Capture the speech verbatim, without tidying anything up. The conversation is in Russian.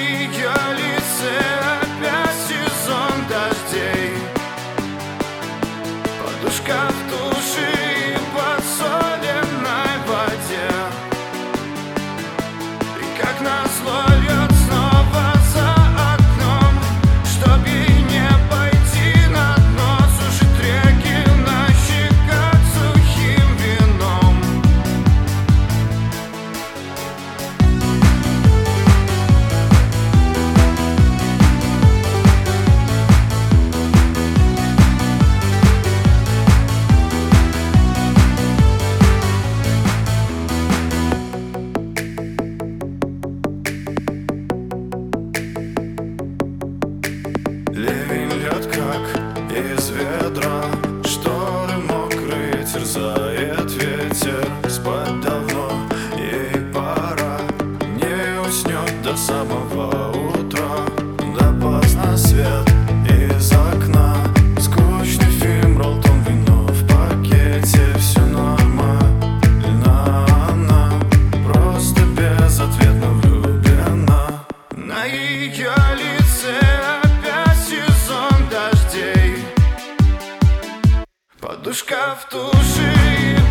ее лице опять сезон дождей. Подушка в душе и подсоленной воде. И как назло льет снова за окном, чтоб ей не пойти на дно. Сушит реки на щеках сухим вином. Ливень льет, как из ведра, шторы мокрые терзает ветер. Спать давно, ей пора, не уснет до самого утра. Допоздна свет из окна, скучный фильм, ролтон, вино в пакете. Все нормально, она просто безответно влюблена. На ее лице сезон дождей. Подушка в душе.